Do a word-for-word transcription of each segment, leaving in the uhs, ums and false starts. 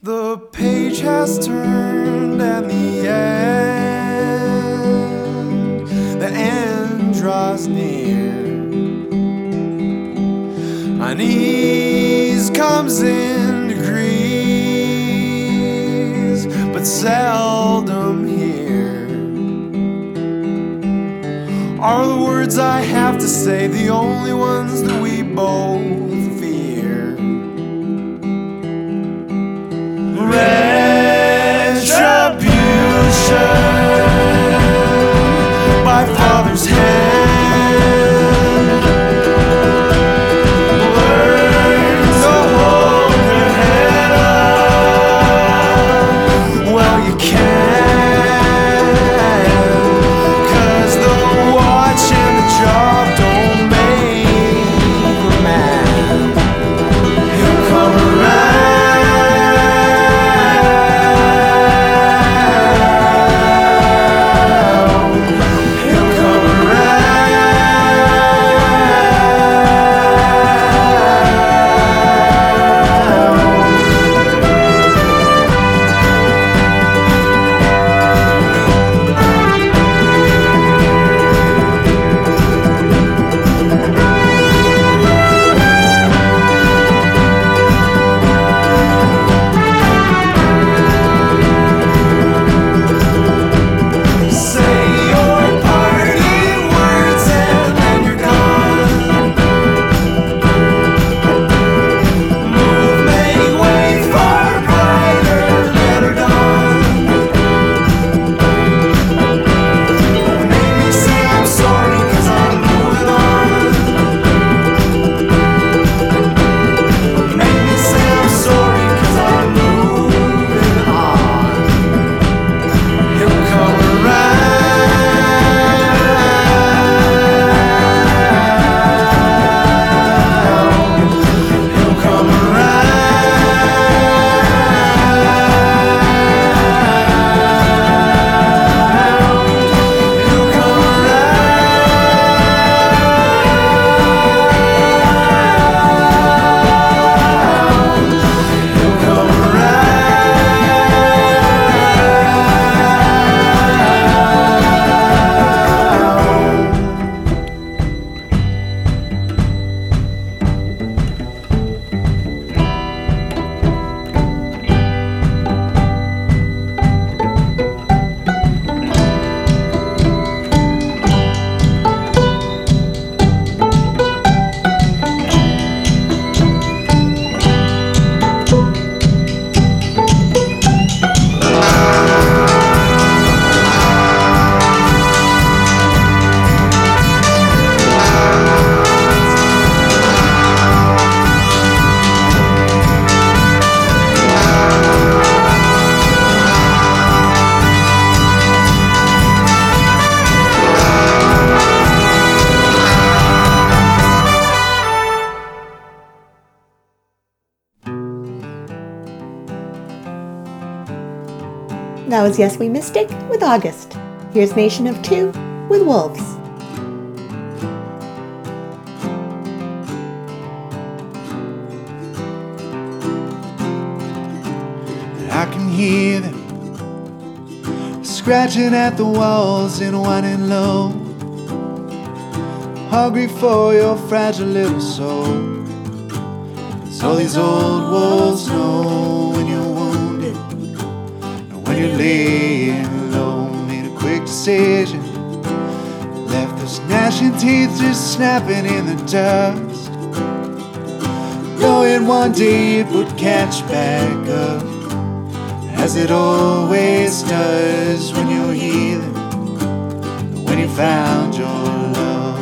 The page has turned and the end, the end draws near. Unease comes in degrees, but seldom here. Are the words I have to say the only ones that we both fear? Retribution by Father's hand. Learn to hold your head up. Well, you can, 'cause the watch and the job don't make the man. He'll come around. That was Yes We Mystic with August. Here's Nation of Two with Wolves. I can hear them scratching at the walls and whining low, hungry for your fragile little soul. So these old wolves know when you're wounded, when you're laying low. Made a quick decision, left those gnashing teeth just snapping in the dust, knowing one day it would catch back up, as it always does when you're healing, when you found your love.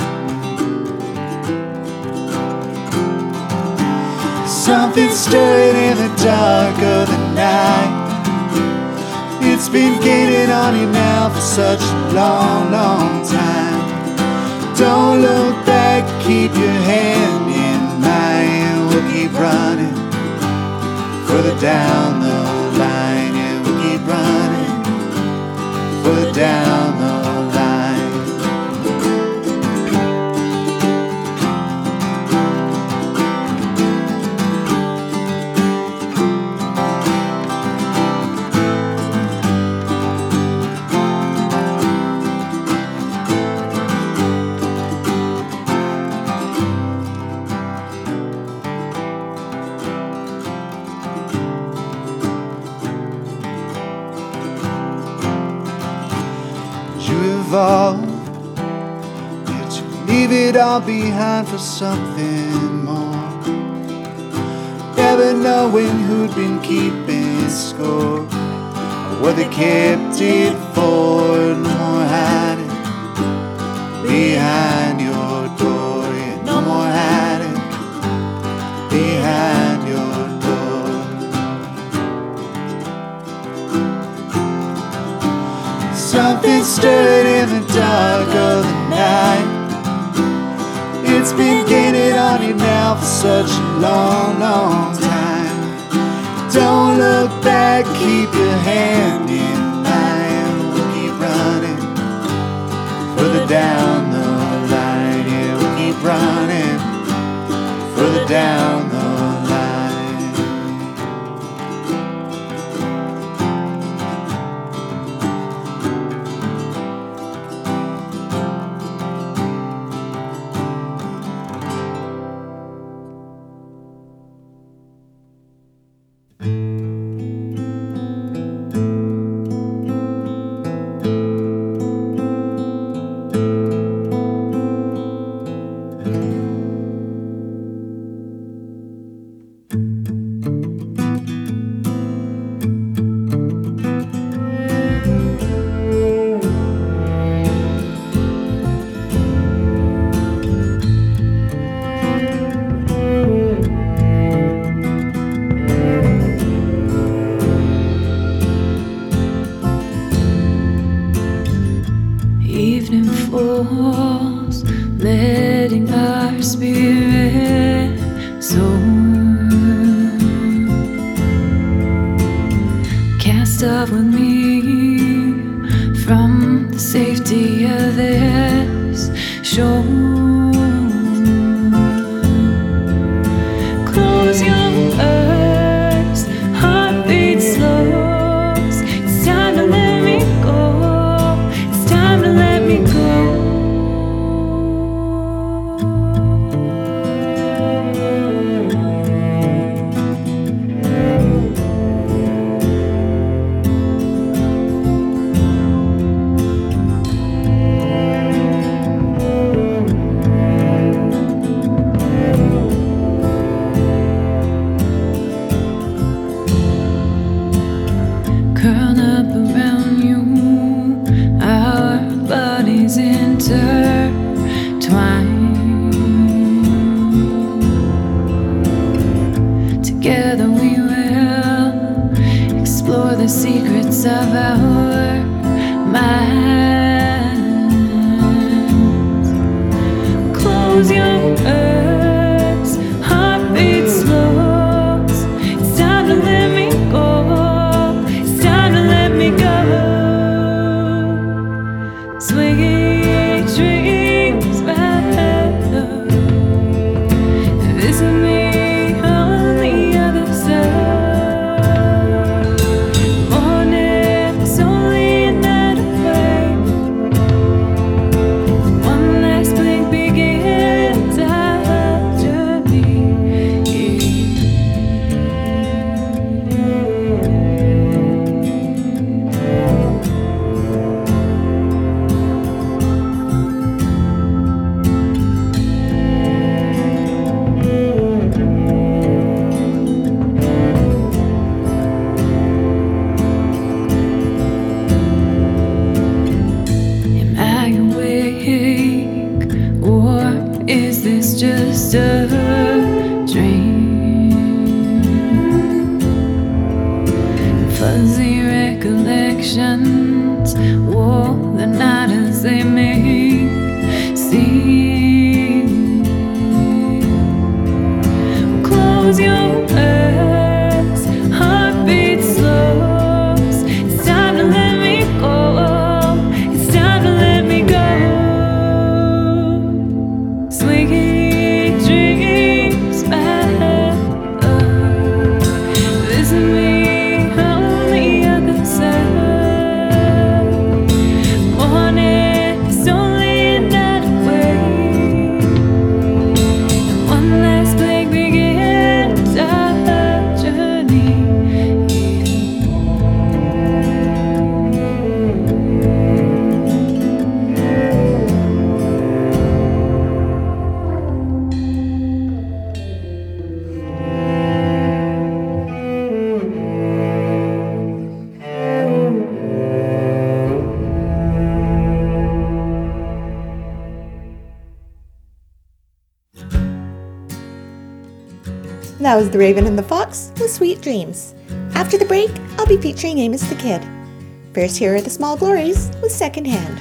Something stirring in the dark of the night. It's been gaining on you now for such a long, long time. Don't look back, keep your hand in mine. We'll keep running further down the line. Yeah, we'll keep running further down the line. evolve. Did you leave it all behind for something more? Never knowing who'd been keeping score, or what they kept it for. No more hiding behind your door. Yeah, no more hiding behind your door. Something stirred in the dark of the night. It's been gaining on you now for such a long, long time. Don't look back, keep your hand in mine. We'll keep running further down the line. Yeah, we'll keep running further down the line. Evening falls, letting our spirit soar. Cast off with me from the safety of this shore. Close your eyes, heartbeat slows. It's time to let me go. It's time to let me go. Curl up around you, our bodies intertwine. Together we will explore the secrets of our minds. Close your eyes, heartbeat slows. It's time to let me go. Let me go. Sweet dreams, my love. Visit me on the other side. Morning is only another way. One last blink begins our journey. Is this just a dream? Fuzzy recollections walk the night as they make seem. Close your eyes, heartbeat slows. It's time to let me go. It's time to let me go. Sweet dreams, my love. Visit me on the other side. Morning is only another way. And one last blink begins our journey. That was The Raven and the Fox with Sweet Dreams. After the break, I'll be featuring Amos the Kid. First, here are the Small Glories with Secondhand.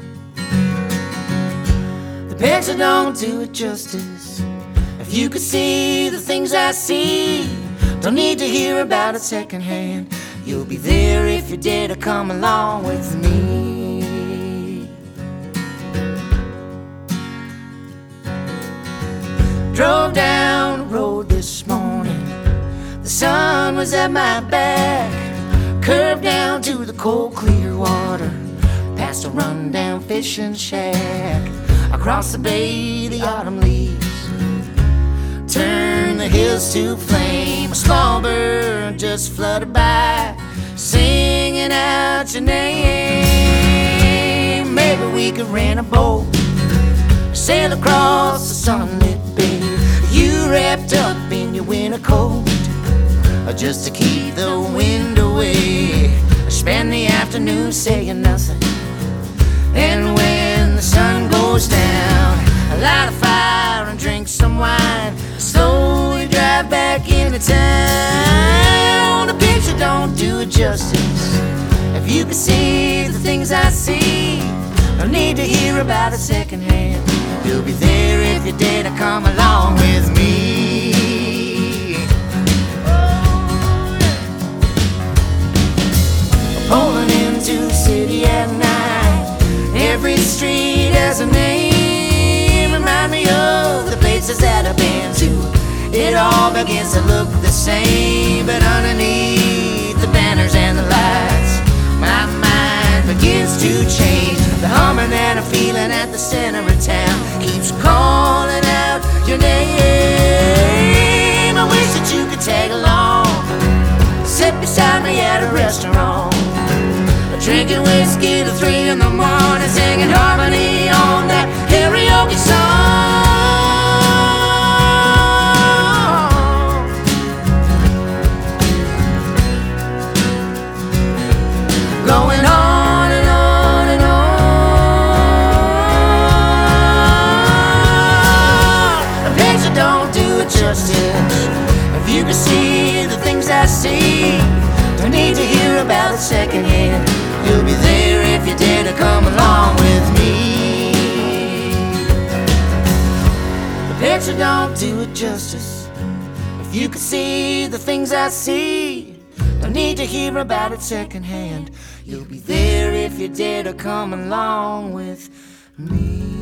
The picture don't do it justice. If you could see the things I see, don't need to hear about it secondhand. You'll be there if you dare to come along with me. Drove down the road this morning, the sun was at my back. Curved down to the cold clear water, past a rundown fishing shack. Across the bay the autumn leaves turn the hills to flame. A small bird just fluttered by, singing out your name. Maybe we could rent a boat, sail across the sunlit bay. You wrapped up in your winter coat, just to keep the wind away. Spend the afternoon saying nothing, and when the sun goes down, light a fire and drink some wine. Slowly drive back into town. The picture don't do it justice. If you could see the things I see, no need to hear about it secondhand. You'll be there if you dare to come along with me. Pulling into the city at night, every street has a name. Remind me of the places that I've been to. It all begins to look the same, but underneath the banners and the lights, my mind begins to change. The humming that I'm feeling at the center of town keeps calling out your name. I wish that you could tag along, sit beside me at a restaurant, drinking whiskey till three in the morning, singing harmony on that karaoke song. Going on and on and on. The picture don't do it justice. If you could see the things I see, don't need to hear about it secondhand. You'll be there if you dare to come along with me. The picture don't do it justice. If you could see the things I see, don't need to hear about it secondhand. You'll be there if you dare to come along with me.